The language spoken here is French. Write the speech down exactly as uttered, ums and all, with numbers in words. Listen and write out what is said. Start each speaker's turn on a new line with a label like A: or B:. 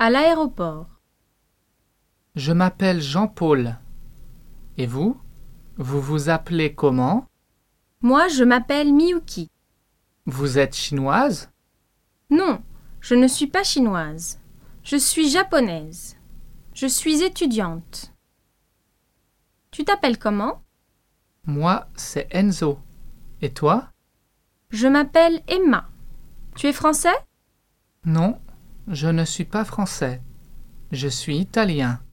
A: À l'aéroport.
B: Je m'appelle Jean-Paul. Et vous? Vous vous appelez comment?
A: Moi, je m'appelle Miyuki.
B: Vous êtes chinoise?
A: Non, je ne suis pas chinoise. Je suis japonaise. Je suis étudiante. Tu t'appelles comment?
B: Moi, c'est Enzo. Et toi?
A: Je m'appelle Emma. Tu es français?
B: Non, je ne suis pas français. Je suis italien.